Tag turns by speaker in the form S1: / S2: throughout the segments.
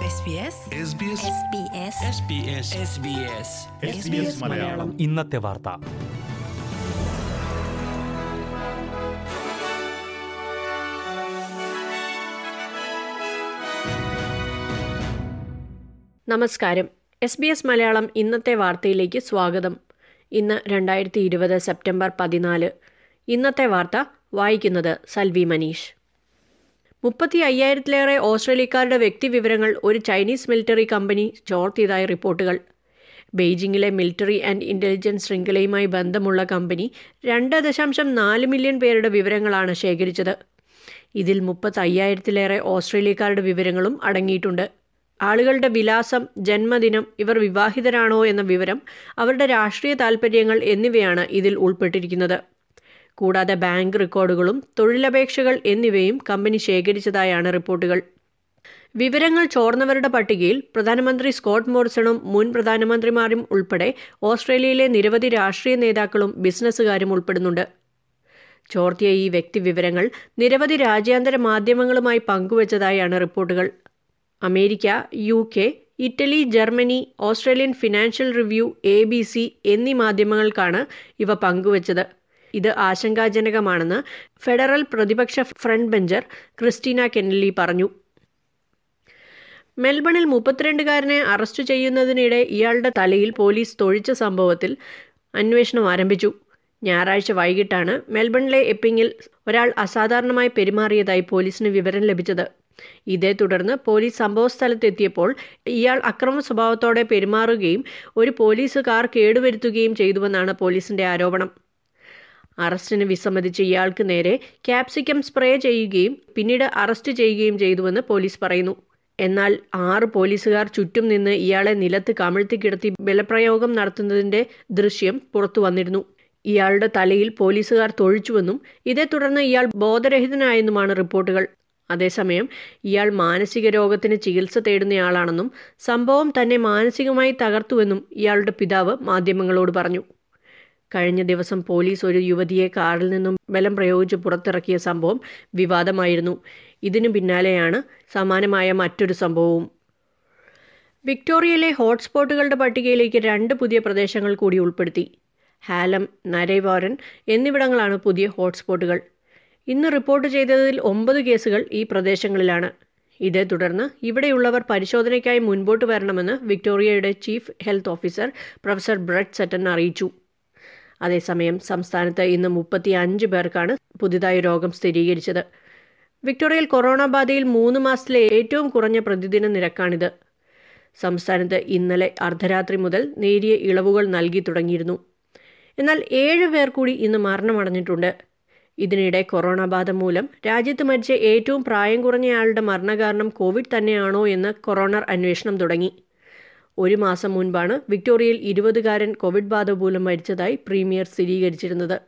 S1: മലയാളം ഇന്നത്തെ വാർത്ത.
S2: നമസ്കാരം. SBS മലയാളം ഇന്നത്തെ വാർത്തയിലേക്ക് സ്വാഗതം. ഇന്ന് 2020 സെപ്റ്റംബർ 14. ഇന്നത്തെ വാർത്ത വായിക്കുന്നത് സൽവി മനീഷ്. 35,000-ലേറെ ഓസ്ട്രേലിയക്കാരുടെ വ്യക്തിവിവരങ്ങൾ ഒരു ചൈനീസ് മിലിറ്ററി കമ്പനി ചോർത്തിയതായി റിപ്പോർട്ടുകൾ. ബെയ്ജിംഗിലെ മിലിറ്ററി ആൻഡ് ഇന്റലിജൻസ് ശൃംഖലയുമായി ബന്ധമുള്ള കമ്പനി 2.4 മില്യൺ പേരുടെ വിവരങ്ങളാണ് ശേഖരിച്ചത്. ഇതിൽ 35,000-ലേറെ ഓസ്ട്രേലിയക്കാരുടെ വിവരങ്ങളും അടങ്ങിയിട്ടുണ്ട്. ആളുകളുടെ വിലാസം, ജന്മദിനം, ഇവർ വിവാഹിതരാണോ എന്ന വിവരം, അവരുടെ രാഷ്ട്രീയ താൽപ്പര്യങ്ങൾ എന്നിവയാണ് ഇതിൽ ഉൾപ്പെട്ടിരിക്കുന്നത്. കൂടാതെ ബാങ്ക് റെക്കോർഡുകളും തൊഴിലപേക്ഷകൾ എന്നിവയും കമ്പനി ശേഖരിച്ചതായാണ് റിപ്പോർട്ടുകൾ. വിവരങ്ങൾ ചോർന്നവരുടെ പട്ടികയിൽ പ്രധാനമന്ത്രി സ്കോട്ട് മോറിസണും മുൻ പ്രധാനമന്ത്രിമാരും ഉൾപ്പെടെ ഓസ്ട്രേലിയയിലെ നിരവധി രാഷ്ട്രീയ നേതാക്കളും ബിസിനസ്സുകാരും ഉൾപ്പെടുന്നുണ്ട്. ചോർത്തിയ ഈ വ്യക്തിവിവരങ്ങൾ നിരവധി രാജ്യാന്തര മാധ്യമങ്ങളുമായി പങ്കുവച്ചതായാണ് റിപ്പോർട്ടുകൾ. America, UK, Italy, Germany, Australian financial review, ABC എന്നീ മാധ്യമങ്ങൾക്കാണ് ഇവ പങ്കുവച്ചത്. ഇത് ആശങ്കാജനകമാണെന്ന് ഫെഡറൽ പ്രതിപക്ഷ ഫ്രണ്ട് ബെഞ്ചർ ക്രിസ്റ്റീന കെന്നലി പറഞ്ഞു. മെൽബണിൽ 32-കാരനെ അറസ്റ്റ് ചെയ്യുന്നതിനിടെ ഇയാളുടെ തലയിൽ പോലീസ് തൊഴിച്ച സംഭവത്തിൽ അന്വേഷണം ആരംഭിച്ചു. ഞായറാഴ്ച വൈകിട്ടാണ് മെൽബണിലെ എപ്പിങ്ങിൽ ഒരാൾ അസാധാരണമായി പെരുമാറിയതായി പോലീസിന് വിവരം ലഭിച്ചത്. ഇതേ തുടർന്ന് പോലീസ് സംഭവസ്ഥലത്തെത്തിയപ്പോൾ ഇയാൾ അക്രമ സ്വഭാവത്തോടെ പെരുമാറുകയും ഒരു പോലീസ് കാർ കേടുവരുത്തുകയും ചെയ്തുവെന്നാണ് പോലീസിന്റെ ആരോപണം. അറസ്റ്റിന് വിസമ്മതിച്ച ഇയാൾക്ക് നേരെ ക്യാപ്സിക്കം സ്പ്രേ ചെയ്യുകയും പിന്നീട് അറസ്റ്റ് ചെയ്യുകയും ചെയ്തുവെന്ന് പോലീസ് പറയുന്നു. എന്നാൽ 6 പോലീസുകാർ ചുറ്റും നിന്ന് ഇയാളെ നിലത്ത് കമിഴ്ത്തി കിടത്തി ബലപ്രയോഗം നടത്തുന്നതിന്റെ ദൃശ്യം പുറത്തു വന്നിരുന്നു. ഇയാളുടെ തലയിൽ പോലീസുകാർ തൊഴിച്ചുവെന്നും ഇതേ തുടർന്ന് ഇയാൾ ബോധരഹിതനായെന്നുമാണ് റിപ്പോർട്ടുകൾ. അതേസമയം ഇയാൾ മാനസിക രോഗത്തിന് ചികിത്സ തേടുന്നയാളാണെന്നും സംഭവം തന്നെ മാനസികമായി തകർത്തുവെന്നും ഇയാളുടെ പിതാവ് മാധ്യമങ്ങളോട് പറഞ്ഞു. കഴിഞ്ഞ ദിവസം പോലീസ് ഒരു യുവതിയെ കാറിൽ നിന്നും ബലം പ്രയോഗിച്ച് പുറത്തിറക്കിയ സംഭവം വിവാദമായിരുന്നു. ഇതിനു പിന്നാലെയാണ് സമാനമായ മറ്റൊരു സംഭവവും. വിക്ടോറിയയിലെ ഹോട്ട്സ്പോട്ടുകളുടെ പട്ടികയിലേക്ക് 2 പുതിയ പ്രദേശങ്ങൾ കൂടി ഉൾപ്പെടുത്തി. ഹാലം, നരൈവാരൻ എന്നിവിടങ്ങളാണ് പുതിയ ഹോട്ട്സ്പോട്ടുകൾ. ഇന്ന് റിപ്പോർട്ട് ചെയ്തതിൽ 9 കേസുകൾ ഈ പ്രദേശങ്ങളിലാണ്. ഇതേ തുടർന്ന് ഇവിടെയുള്ളവർ പരിശോധനയ്ക്കായി മുൻപോട്ട് വരണമെന്ന് വിക്ടോറിയയുടെ chief health officer professor Brett Sutton അറിയിച്ചു. അതേസമയം സംസ്ഥാനത്ത് ഇന്ന് 35 പേർക്കാണ് പുതിയതായി രോഗം സ്ഥിരീകരിച്ചത്. വിക്ടോറിയയിൽ കൊറോണ ബാധയിൽ 3 മാസത്തിലെ ഏറ്റവും കുറഞ്ഞ പ്രതിദിന നിരക്കാണിത്. സംസ്ഥാനത്ത് ഇന്നലെ അർദ്ധരാത്രി മുതൽ നേരിയ ഇളവുകൾ നൽകി തുടങ്ങിയിരുന്നു. എന്നാൽ 7 പേർ കൂടി ഇന്ന് മരണമടഞ്ഞിട്ടുണ്ട്. ഇതിനിടെ കൊറോണ ബാധ മൂലം രാജ്യത്ത് മരിച്ച ഏറ്റവും പ്രായം കുറഞ്ഞയാളുടെ മരണകാരണം കോവിഡ് തന്നെയാണോ എന്ന് കൊറോണർ അന്വേഷണം തുടങ്ങി. 1 മാസം മുൻപാണ് വിക്ടോറിയയിൽ 20-കാരൻ കോവിഡ് ബാധ മൂലം മരിച്ചതായി പ്രീമിയർ സ്ഥിരീകരിച്ചിരുന്നത്.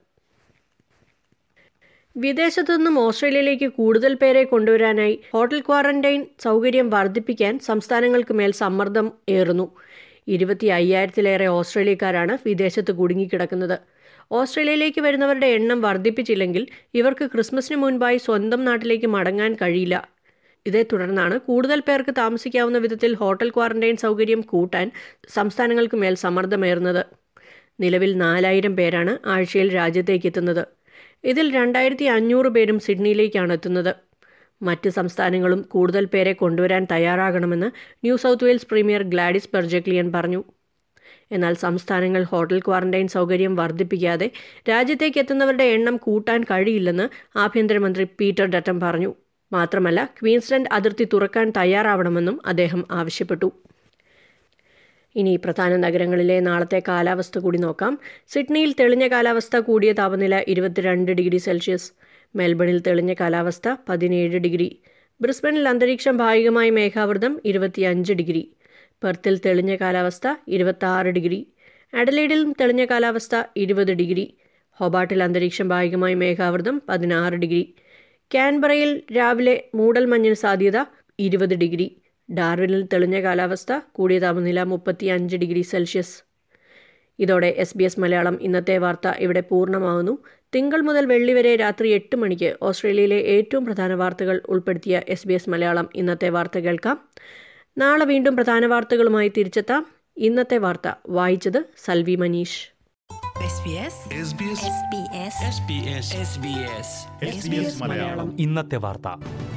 S2: വിദേശത്തു നിന്നും ഓസ്ട്രേലിയയിലേക്ക് കൂടുതൽ പേരെ കൊണ്ടുവരാനായി ഹോട്ടൽ ക്വാറന്റൈൻ സൗകര്യം വർദ്ധിപ്പിക്കാൻ സംസ്ഥാനങ്ങൾക്ക് മേൽ സമ്മർദ്ദം ഏറുന്നു. 25,000-ലേറെ ഓസ്ട്രേലിയക്കാരാണ് വിദേശത്ത് കുടുങ്ങിക്കിടക്കുന്നത്. ഓസ്ട്രേലിയയിലേക്ക് വരുന്നവരുടെ എണ്ണം വർദ്ധിപ്പിച്ചില്ലെങ്കിൽ ഇവർക്ക് ക്രിസ്മസിന് മുൻപായി സ്വന്തം നാട്ടിലേക്ക് മടങ്ങാൻ കഴിയില്ല. ഇതേ തുടർന്നാണ് കൂടുതൽ പേർക്ക് താമസിക്കാവുന്ന വിധത്തിൽ ഹോട്ടൽ ക്വാറന്റൈൻ സൗകര്യം കൂട്ടാൻ സംസ്ഥാനങ്ങൾക്ക് മേൽ സമ്മർദ്ദമേറുന്നത്. നിലവിൽ 4,000 പേരാണ് ആഴ്ചയിൽ രാജ്യത്തേക്ക് എത്തുന്നത്. ഇതിൽ 2,500 പേരും സിഡ്നിയിലേക്കാണ് എത്തുന്നത്. മറ്റ് സംസ്ഥാനങ്ങളും കൂടുതൽ പേരെ കൊണ്ടുവരാൻ തയ്യാറാകണമെന്ന് New South Wales premier Gladys Berejiklian പറഞ്ഞു. എന്നാൽ സംസ്ഥാനങ്ങൾ ഹോട്ടൽ ക്വാറന്റൈൻ സൗകര്യം വർദ്ധിപ്പിക്കാതെ രാജ്യത്തേക്ക് എത്തുന്നവരുടെ എണ്ണം കൂട്ടാൻ കഴിയില്ലെന്ന് ആഭ്യന്തരമന്ത്രി പീറ്റർ ഡട്ടൻ പറഞ്ഞു. മാത്രമല്ല, ക്വീൻസ്ലൻഡ് അതിർത്തി തുറക്കാൻ തയ്യാറാവണമെന്നും അദ്ദേഹം ആവശ്യപ്പെട്ടു. ഇനി പ്രധാന നഗരങ്ങളിലെ നാളത്തെ കാലാവസ്ഥ കൂടി നോക്കാം. സിഡ്നിയിൽ തെളിഞ്ഞ കാലാവസ്ഥ, കൂടിയ താപനില 22 ഡിഗ്രി സെൽഷ്യസ്. മെൽബണിൽ തെളിഞ്ഞ കാലാവസ്ഥ 17 ഡിഗ്രി. ബ്രിസ്ബനിൽ അന്തരീക്ഷം ഭാഗികമായി മേഘാവൃതം 25 ഡിഗ്രി. പെർത്തിൽ തെളിഞ്ഞ കാലാവസ്ഥ 26 ഡിഗ്രി. അഡലൈഡിലും തെളിഞ്ഞ കാലാവസ്ഥ 20 ഡിഗ്രി. ഹൊബാട്ടിൽ അന്തരീക്ഷം ഭാഗികമായി മേഘാവൃതം 16 ഡിഗ്രി. കാൻബറയിൽ രാവിലെ മൂടൽമഞ്ഞിന് സാധ്യത 20 ഡിഗ്രി. ഡാർവിനിൽ തെളിഞ്ഞ കാലാവസ്ഥ, കൂടിയ താപനില 35 ഡിഗ്രി സെൽഷ്യസ്. ഇതോടെ SBS മലയാളം ഇന്നത്തെ വാർത്ത ഇവിടെ പൂർണ്ണമാകുന്നു. തിങ്കൾ മുതൽ വെള്ളി വരെ രാത്രി 8 മണിക്ക് ഓസ്ട്രേലിയയിലെ ഏറ്റവും പ്രധാന വാർത്തകൾ ഉൾപ്പെടുത്തിയ SBS മലയാളം ഇന്നത്തെ വാർത്ത കേൾക്കാം. നാളെ വീണ്ടും പ്രധാന വാർത്തകളുമായി തിരിച്ചെത്താം. ഇന്നത്തെ വാർത്ത വായിച്ചത് സൽവി മനീഷ്.
S1: ഇന്നത്തെ വാർത്ത.